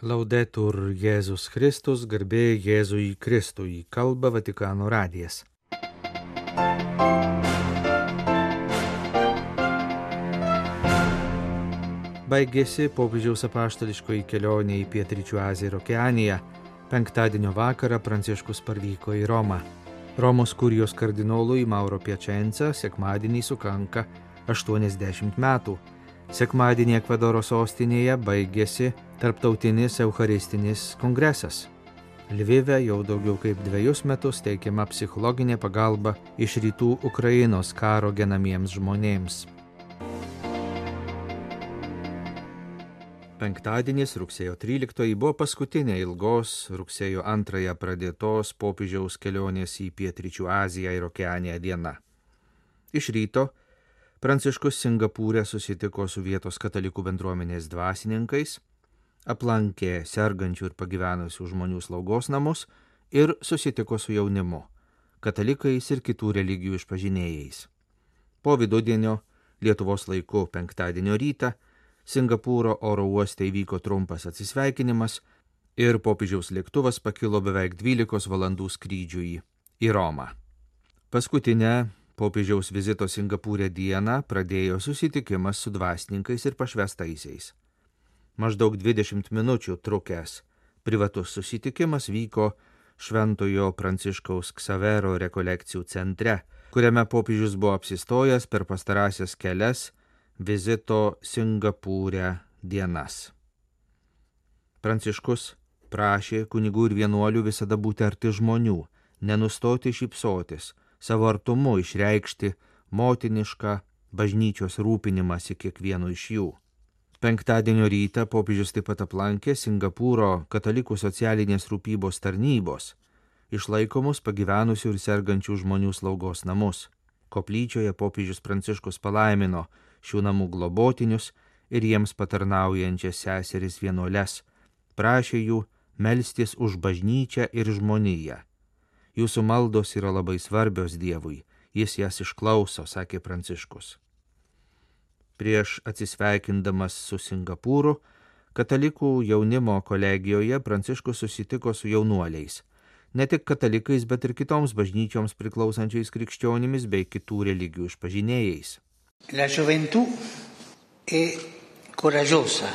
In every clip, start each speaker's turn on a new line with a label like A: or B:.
A: Laudetur Jėzus Kristus, garbė Jėzui Kristui, kalba Vatikano radijas. Baigėsi popiežiaus apaštališkoji kelionė į Pietryčių Aziją ir Okeaniją. Penktadienio vakarą Pranciškus parvyko į Romą. Romos kurijos kardinolui Mauro Piacenza sekmadienį sukanka 80 metų. Sekmadienį Ekvadoro sostinėje baigėsi Tarptautinis Eucharistinis kongresas. Lvive jau daugiau kaip 2 metus teikiama psichologinė pagalba iš rytų Ukrainos karo genamiems žmonėms. Penktadienis rugsėjo 13 buvo paskutinė ilgos rugsėjo 2 pradėtos popiežiaus kelionės į Pietryčių Aziją ir Okeaniją diena. Iš ryto Pranciškus Singapūre susitiko su vietos katalikų bendruomenės dvasininkais, aplankė sergančių ir pagyvenusių žmonių slaugos namus ir susitiko su jaunimu, katalikais ir kitų religijų išpažinėjais. Po vidudienio Lietuvos laiku penktadienio rytą Singapūro oro uoste įvyko trumpas atsisveikinimas ir popiežiaus lėktuvas pakilo beveik 12 valandų skrydžiui į Romą. Paskutinę popiežiaus vizito Singapūre dieną pradėjo susitikimas su dvasininkais ir pašvestaisiais. Maždaug 20 minučių trukęs privatus susitikimas vyko Šventojo Pranciškaus Ksavero rekolekcijų centre, kuriame popiežius buvo apsistojęs per pastarąsias kelias vizito Singapūre dienas. Pranciškus prašė kunigų ir vienuolių visada būti arti žmonių, nenustoti šypsotis, savo artumu išreikšti motinišką bažnyčios rūpinimąsi kiekvienu iš jų. Penktadienio rytą popiežius taip pat aplankė Singapūro katalikų socialinės rūpybos tarnybos, išlaikomus pagyvenusių ir sergančių žmonių slaugos namus. Koplyčioje popiežius Pranciškus palaimino šių namų globotinius ir jiems patarnaujančias seseris vienuoles, prašė jų melstis už bažnyčią ir žmoniją. Jūsų maldos yra labai svarbios Dievui, jis jas išklauso, sakė Pranciškus. Prieš atsisveikindamas su Singapūru, katalikų jaunimo kolegijoje Pranciškus susitiko su jaunuoliais, ne tik katalikais, bet ir kitoms bažnyčioms priklausančiais krikščionimis bei kitų religijų išpažinėjais.
B: La gioventù è coraggiosa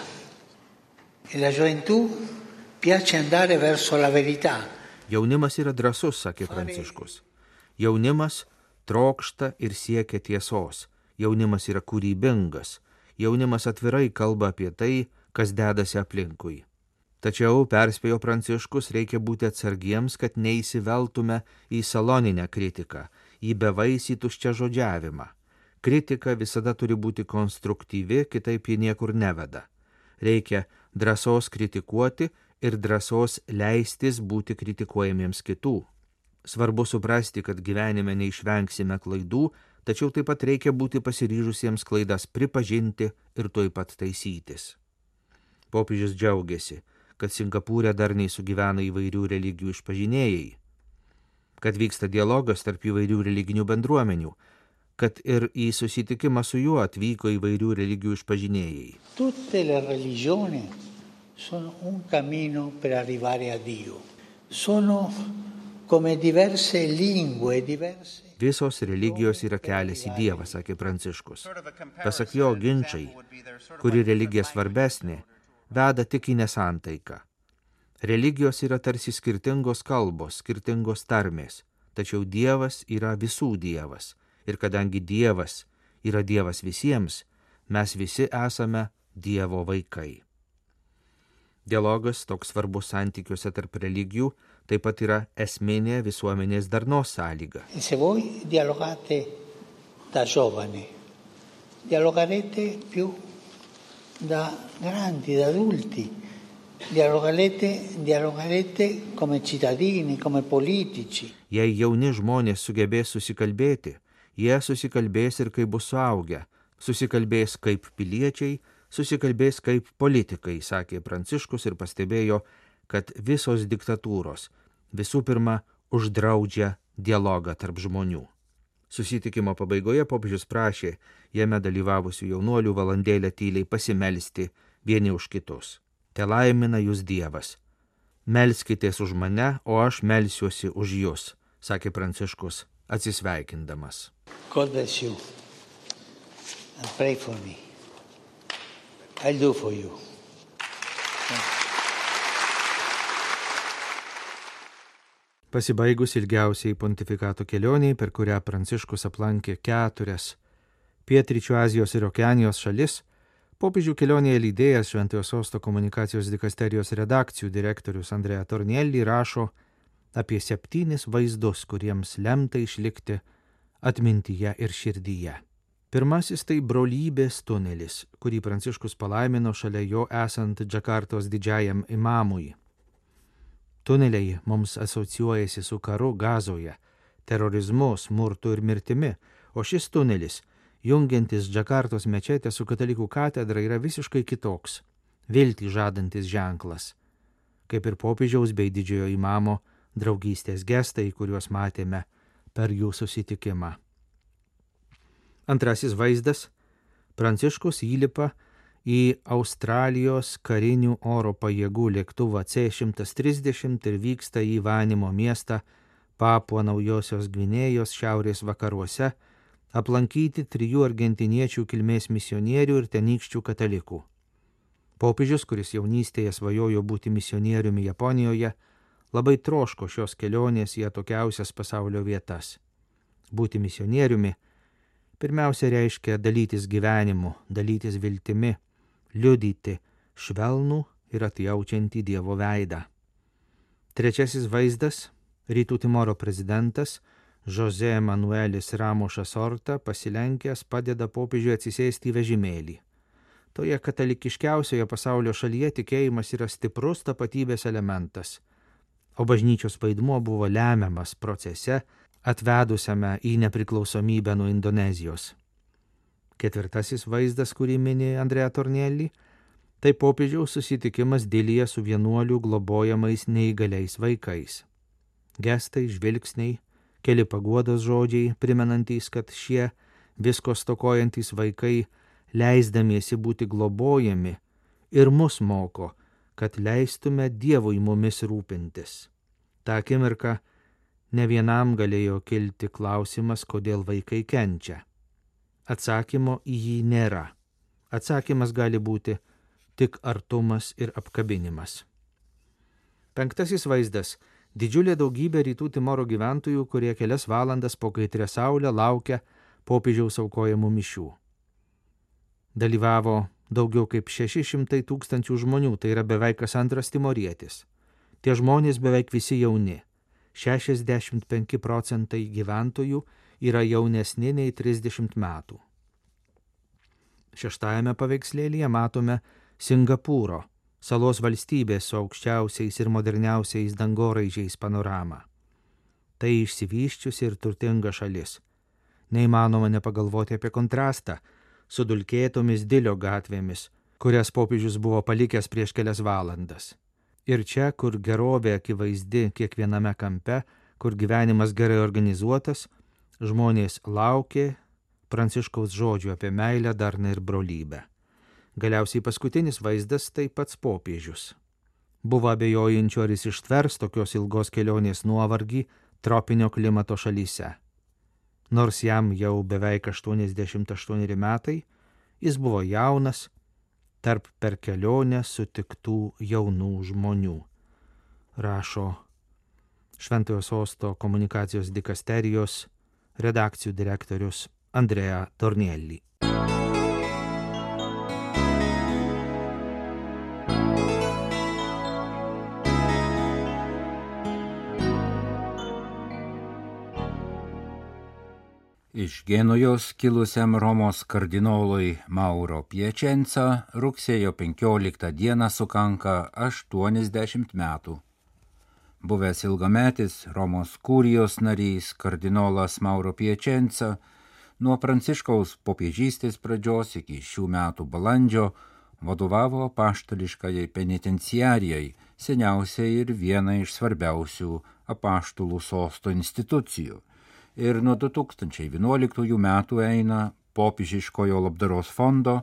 B: e la gioventù piace andare verso la verità.
A: Jaunimas yra drąsus, sakė Pranciškus. Jaunimas trokšta ir siekia tiesos. Jaunimas yra kūrybingas. Jaunimas atvirai kalba apie tai, kas dedasi aplinkui. Tačiau, perspėjo Pranciškus, reikia būti atsargiems, kad neįsiveltume į saloninę kritiką, į bevaisį tuščiažodžiavimą. Kritika visada turi būti konstruktyvi, kitaip ji niekur neveda. Reikia drąsos kritikuoti ir drąsos leistis būti kritikuojamiems kitų. Svarbu suprasti, kad gyvenime neišvengsime klaidų, tačiau taip pat reikia būti pasiryžusiems klaidas pripažinti ir tuoj pat taisytis. Popiežius džiaugiasi, kad Singapūre darniai sugyvena įvairių religijų išpažinėjai, kad vyksta dialogas tarp įvairių religinių bendruomenių, kad ir į susitikimą su juo atvyko įvairių religijų išpažinėjai.
B: Tutte le religioni sono un cammino per arrivare a Dio. Sono come diverse lingue, diverse.
A: Visos religijos yra kelias į Dievą, sakė Pranciškus. Pasak jo, ginčai, kuri religija svarbesnė, veda tik į nesantaiką. Religijos yra tarsi skirtingos kalbos, skirtingos tarmės, tačiau Dievas yra visų Dievas. Ir kadangi Dievas yra Dievas visiems, mes visi esame Dievo vaikai. Dialogas, toks svarbus santykiuose tarp religijų, taip pat yra esminė visuomenės darnos sąlyga.
B: E se voi dialogate da giovani, dialogarete più da grandi, da adulti, dialogarete come cittadini, come politici.
A: Jei jauni žmonės sugebės susikalbėti, jie susikalbės ir kai bus suaugę, susikalbės kaip piliečiai, susikalbės kaip politikai, sakė Pranciškus ir pastebėjo, kad visos diktatūros visų pirma uždraudžia dialogą tarp žmonių. Susitikimo pabaigoje popiežius prašė jame dalyvavusių jaunuolių valandėlę tyliai pasimelsti vieni už kitus. te laimina jūs Dievas. Melskitės už mane, o aš melsiuosi už jūs, sakė Pranciškus atsisveikindamas.
B: God bless you and pray for me. I'll do for you.
A: Pasibaigus ilgiausiai pontifikato kelioniai, per kurią Pranciškus aplankė 4 Pietryčių Azijos ir Okeanijos šalis, popiežių kelionėje lydėjęs Šventojo Sosto komunikacijos dikasterijos redakcijų direktorius Andrea Tornielli rašo apie 7 vaizdus, kuriems lemta išlikti atmintyje ir širdyje. Pirmasis tai brolybės tunelis, kurį Pranciškus palaimino šalia jo esant Džakartos didžiajam imamui. Tuneliai mums asocijuojasi su karu Gazoje, terorizmu, smurtu ir mirtimi, o šis tunelis, jungiantis Džakartos mečetę su katalikų katedra, yra visiškai kitoks, viltį žadantis ženklas, kaip ir popiežiaus bei didžiojo imamo draugystės gestai, kuriuos matėme per jų susitikimą. Antrasis vaizdas – Pranciškus įlipa į Australijos karinių oro pajėgų lėktuvą C-130 ir vyksta į Vanimo miestą Papua Naujosios Gvinėjos šiaurės vakaruose, aplankyti 3 argentiniečių kilmės misionierių ir tenykščių katalikų. Popiežius, kuris jaunystėje svajojo būti misionieriumi Japonijoje, labai troško šios kelionės į atokiausias pasaulio vietas. Būti misionieriumi pirmiausia reiškia dalytis gyvenimu, dalytis viltimi, liudyti švelnų ir atjaučiantį Dievo veidą. Trečiasis vaizdas – Rytų Timoro prezidentas José Manuelis Ramošas Orta pasilenkęs padeda popiežiui atsisėsti į vežimėlį. Toje katalikiškiausioje pasaulio šalyje tikėjimas yra stiprus tapatybės elementas, o bažnyčios vaidmuo buvo lemiamas procese, atvedusiame į nepriklausomybę nuo Indonezijos. Ketvirtasis vaizdas, kurį mini Andrea Tornielli, tai popiežiaus susitikimas Dilyje su vienuolių globojamais neįgaliais vaikais. Gestai, žvilgsniai, keli paguodos žodžiai, primenantys, kad šie visko stokojantys vaikai, leisdamiesi būti globojami, ir mus moko, kad leistume Dievui mumis rūpintis. Ta akimirka ne vienam galėjo kilti klausimas, kodėl vaikai kenčia. Atsakymo į jį nėra. Atsakymas gali būti tik artumas ir apkabinimas. Penktasis vaizdas – didžiulė daugybė Rytų Timoro gyventojų, kurie kelias valandas po kaitrią saulę laukia popiežiaus aukojamų mišių. Dalyvavo daugiau kaip 600 000 žmonių, tai yra beveik kas antras timorietis. Tie žmonės beveik visi jauni. 65% gyventojų yra jaunesni nei 30 metų. Šeštajame paveikslėlyje matome Singapūro, salos valstybės su aukščiausiais ir moderniausiais dangoraižiais panoramą. Tai išsivyščiusi ir turtinga šalis. Neįmanoma nepagalvoti apie kontrastą su dulkėtomis Dilio gatvėmis, kurias popiežius buvo palikęs prieš kelias valandas. Ir čia, kur gerovė akivaizdi kiekviename kampe, kur gyvenimas gerai organizuotas, žmonės laukė Pranciškaus žodžių apie meilę, darną ir brolybę. Galiausiai paskutinis vaizdas tai pats popiežius. Buvo abejojančių, ar jis ištvers tokios ilgos kelionės nuovargį tropinio klimato šalyse. Nors jam jau beveik 88 metai, jis buvo jaunas, tarp per kelionę sutiktų jaunų žmonių, rašo Šventojo Sosto komunikacijos dikasterijos redakcijų direktorius Andrea Tornielli.
C: Iš Genujos kilusiam Romos kardinolui Mauro Piacenza rugsėjo 15 dieną sukanka 80 metų. Buvęs ilgametis Romos kurijos narys kardinolas Mauro Piacenza nuo Pranciškaus popiežystės pradžios iki šių metų balandžio vadovavo apaštališkajai penitenciarijai, seniausiai ir vienai iš svarbiausių apaštalų sosto institucijų. Ir nuo 2011 metų eina popiežiškojo labdaros fondo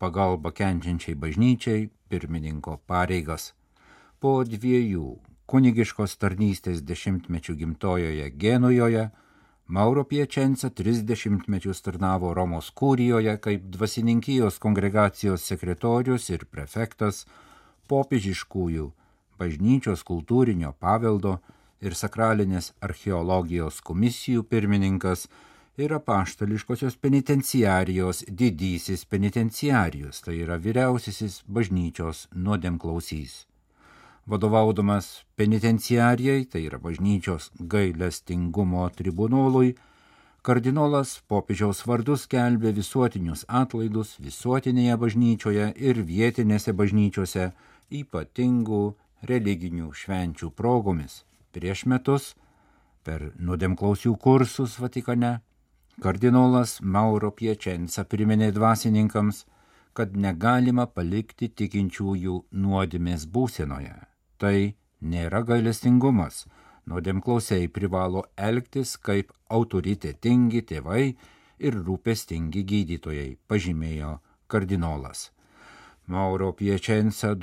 C: pagalbą kenčiančiai bažnyčiai pirmininko pareigas. Po 2 kunigiškos tarnystės 10-mečių gimtojoje Genujoje Mauro Piacenza 30 mečius tarnavo Romos kurijoje kaip dvasininkijos kongregacijos sekretorius ir prefektas, popiežiškųjų bažnyčios kultūrinio paveldo ir sakralinės archeologijos komisijų pirmininkas ir apaštališkosios penitenciarijos didysis penitenciarijus, tai yra vyriausiasis bažnyčios nuodėmklausys. Vadovaudamas penitenciarijai, tai yra bažnyčios gailestingumo tribunolui, kardinolas popiežiaus vardu skelbė visuotinius atlaidus visuotinėje bažnyčioje ir vietinėse bažnyčiose ypatingų religinių švenčių progomis. Prieš metus, per nuodėmklausių kursus Vatikane, kardinolas Mauro Piacenza priminė dvasininkams, kad negalima palikti tikinčiųjų nuodėmės būsenoje. Tai nėra gailestingumas. Nuodėmklausiai privalo elgtis kaip autoritetingi tėvai ir rūpestingi gydytojai, pažymėjo kardinolas. Mauro Piacenza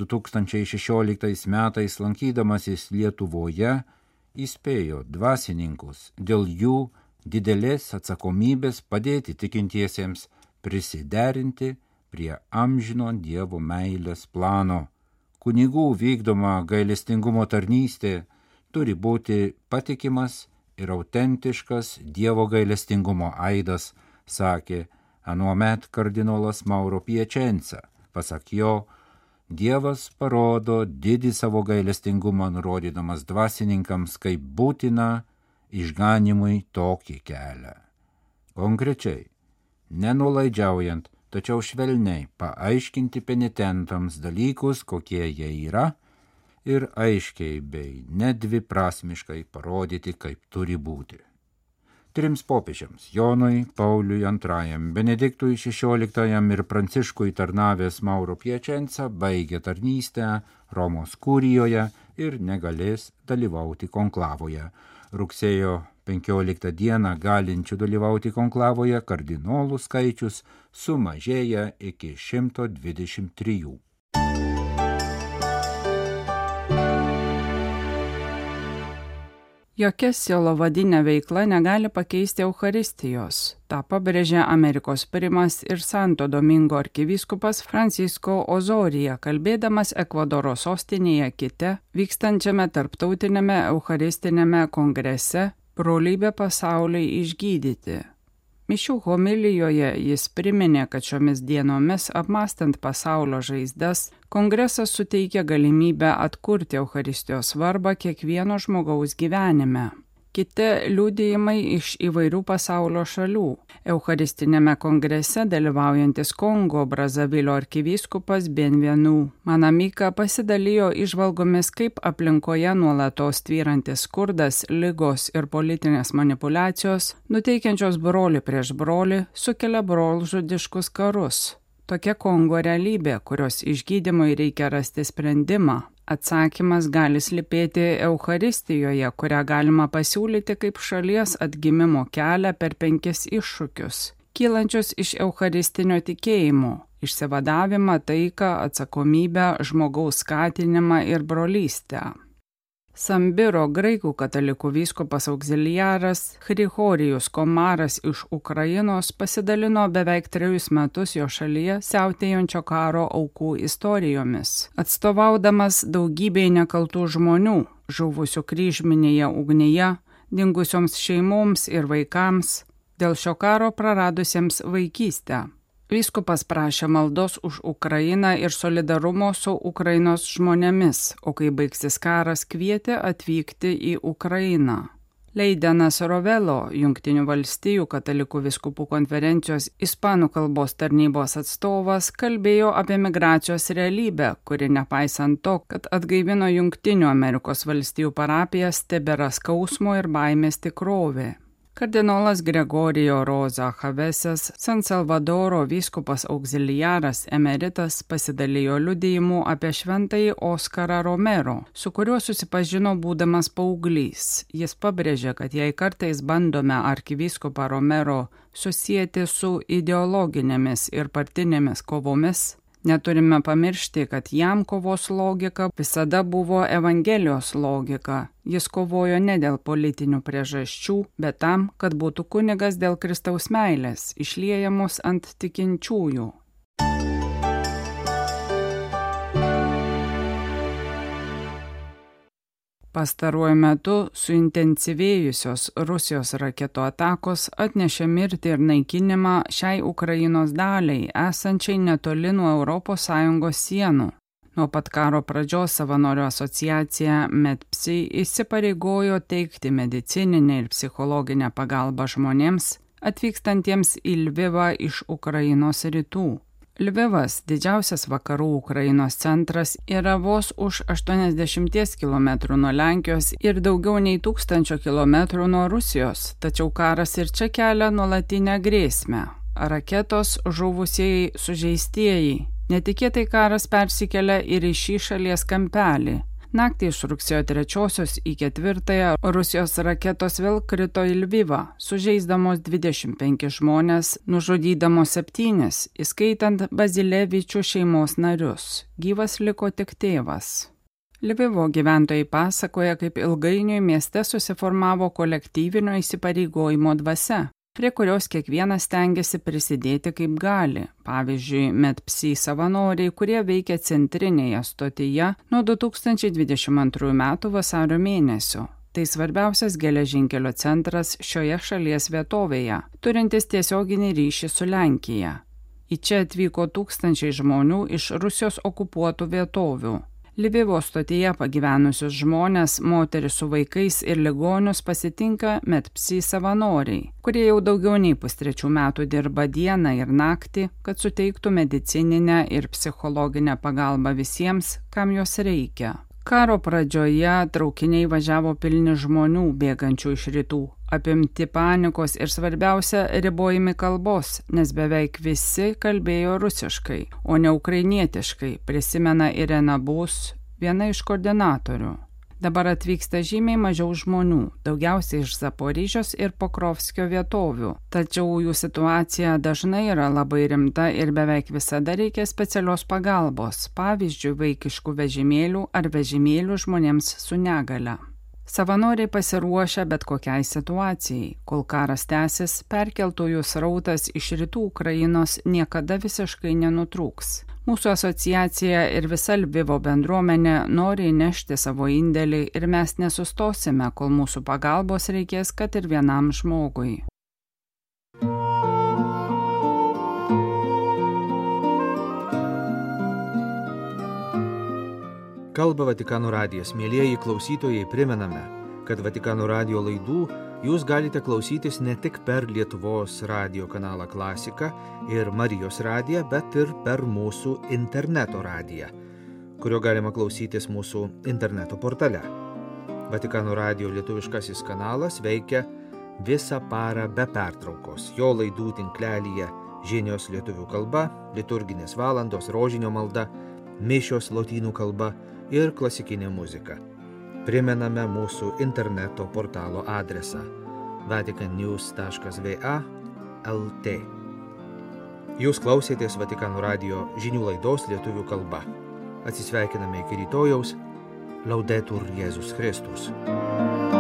C: 2016 metais lankydamasis Lietuvoje įspėjo dvasininkus dėl jų didelės atsakomybės padėti tikintiesiems prisiderinti prie amžino Dievo meilės plano. Kunigų vykdoma gailestingumo tarnystė turi būti patikimas ir autentiškas Dievo gailestingumo aidas, sakė anuomet kardinolas Mauro Piacenza. Pasak jo, Dievas parodo didį savo gailestingumą, nurodydamas dvasininkams kaip būtina išganimui tokį kelią. Konkrečiai, nenuolaidžiaujant, tačiau švelniai paaiškinti penitentams dalykus, kokie jie yra, ir aiškiai bei nedviprasmiškai parodyti, kaip turi būti. 3 popiežiams – Jonui, Pauliui II, Benediktui XVI ir Pranciškui tarnavęs Mauro Piacenza baigė tarnystę Romos kurijoje ir negalės dalyvauti konklavoje. Rugsėjo 15 dieną galinčių dalyvauti konklavoje kardinolų skaičius sumažėja iki 123.
D: Jokia sielovadinė veikla negali pakeisti Eucharistijos. Ta pabrėžė Amerikos primas ir Santo Domingo arkivyskupas Francisco Ozorija, kalbėdamas Ekvadoro sostinėje Kite vykstančiame tarptautinėme Eucharistinėme kongrese Brolybė pasauliui išgydyti. Mišių homilijoje jis priminė, kad šiomis dienomis, apmąstant pasaulio žaizdas, kongresas suteikia galimybę atkurti Eucharistijos svarbą kiekvieno žmogaus gyvenime. Kiti liudijimai iš įvairių pasaulio šalių. Eucharistinėme kongrese dalyvaujantis Kongo Brazavilio arkivyskupas Benvenu Manamika pasidalijo įžvalgomis, kaip aplinkoje nuolatos tvyrantis skurdas, ligos ir politinės manipulacijos, nuteikiančios brolį prieš brolį, sukelia brolžudiškus karus. Tokia Kongo realybė, kurios išgydymui reikia rasti sprendimą. Atsakymas gali slypėti Eucharistijoje, kurią galima pasiūlyti kaip šalies atgimimo kelią per 5 iššūkius, kylančius iš eucharistinio tikėjimo – išsivadavimą, taiką, atsakomybę, žmogaus skatinimą ir brolystę. Sambiro graikų katalikų vyskupas auxiliaras Grigorijus Komaras iš Ukrainos pasidalino beveik 3 metus jo šalyje siautėjančio karo aukų istorijomis. Atstovaudamas daugybei nekaltų žmonių, žuvusių kryžminėje ugnyje, dingusioms šeimoms ir vaikams, dėl šio karo praradusiems vaikystę. Vyskupas prašė maldos už Ukrainą ir solidarumo su Ukrainos žmonėmis, o kai baigsis karas, kvietė atvykti į Ukrainą. Leidenas Rovelo, Jungtinių valstijų katalikų vyskupų konferencijos ispanų kalbos tarnybos atstovas, kalbėjo apie migracijos realybę, kuri nepaisant to, kad atgaivino Jungtinių Amerikos valstijų parapijas, tebėra skausmo ir baimės tikrovė. Kardinolas Gregorijo Roza Chavesas, San Salvadoro vyskupas auxiliaras emeritas, pasidalijo liudijimu apie šventąjį Oskarą Romero, su kuriuo susipažino būdamas paauglys. Jis pabrėžė, kad jei kartais bandome arkivyskupą Romero susijęti su ideologinėmis ir partinėmis kovomis, neturime pamiršti, kad jam kovos logika visada buvo Evangelijos logika. Jis kovojo ne dėl politinių priežasčių, bet tam, kad būtų kunigas dėl Kristaus meilės, išliejamos ant tikinčiųjų. Pastaruoju metu suintensyvėjusios Rusijos raketų atakos atnešė mirtį ir naikinimą šiai Ukrainos daliai, esančiai netoli nuo ES sienų. Nuo pat karo pradžios savanorių asociacija Medpsi įsipareigojo teikti medicininę ir psichologinę pagalbą žmonėms, atvykstantiems į Lvivą iš Ukrainos rytų. Lvivas, didžiausias vakarų Ukrainos centras, yra vos už 80 km nuo Lenkijos ir daugiau nei 1000 km nuo Rusijos, tačiau karas ir čia kelia nuolatinę grėsmę. Raketos, žuvusieji, sužeistieji. Netikėtai karas persikelia ir į šį šalies kampelį. Naktį iš rugsėjo 3 į 4 Rusijos raketos vėl krito į Lvivą, sužeisdamos 25 žmonės, nužudydamos 7, įskaitant Bazilevičių šeimos narius. Gyvas liko tik tėvas. Lvivo gyventojai pasakoja, kaip ilgainiui mieste susiformavo kolektyvinio įsipareigojimo dvasia, prie kurios kiekvienas stengiasi prisidėti kaip gali. Pavyzdžiui, Medpsi savanoriai, kurie veikia centrinėje stotyje nuo 2022 metų vasario mėnesio. Tai svarbiausias geležinkelio centras šioje šalies vietovėje, turintis tiesioginį ryšį su Lenkija. Į čia atvyko tūkstančiai žmonių iš Rusijos okupuotų vietovių. Lvivo stotyje pagyvenusius žmonės, moteris su vaikais ir ligonius pasitinka Medpsi savanoriai, kurie jau daugiau nei 3 metų dirba dieną ir naktį, kad suteiktų medicininę ir psichologinę pagalbą visiems, kam jos reikia. Karo pradžioje traukiniai važiavo pilni žmonių bėgančių iš rytų, apimti panikos ir svarbiausia ribojami kalbos, nes beveik visi kalbėjo rusiškai, o ne ukrainietiškai, prisimena Irena Bus, viena iš koordinatorių. Dabar atvyksta žymiai mažiau žmonių, daugiausiai iš Zaporižios ir Pokrovskio vietovių, tačiau jų situacija dažnai yra labai rimta ir beveik visada reikia specialios pagalbos, pavyzdžiui, vaikiškų vežimėlių ar vežimėlių žmonėms su negale. Savanoriai pasiruošia bet kokiai situacijai. Kol karas tęsis, perkeltųjų srautas iš rytų Ukrainos niekada visiškai nenutrūks. Mūsų asociacija ir visa Lvivo bendruomenė nori įnešti savo indėlį ir mes nesustosime, kol mūsų pagalbos reikės, kad ir vienam žmogui.
A: Kalba Vatikano radijas. Mielieji klausytojai, primename, kad Vatikano radijo laidų jūs galite klausytis ne tik per Lietuvos radijo kanalą Klasika ir Marijos radiją, bet ir per mūsų interneto radiją, kurio galima klausytis mūsų interneto portale. Vatikano radijo lietuviškasis kanalas veikia visą parą be pertraukos. Jo laidų tinklelyje žinios lietuvių kalba, liturginės valandos, rožinio malda, mišios lotynų kalba ir klasikinė muzika. Primename mūsų interneto portalo adresą vaticannews.va/lt. Jūs klausėtės Vatikano radijo žinių laidos lietuvių kalba. Atsisveikiname iki rytojaus. Laudetur Jėzus Kristus.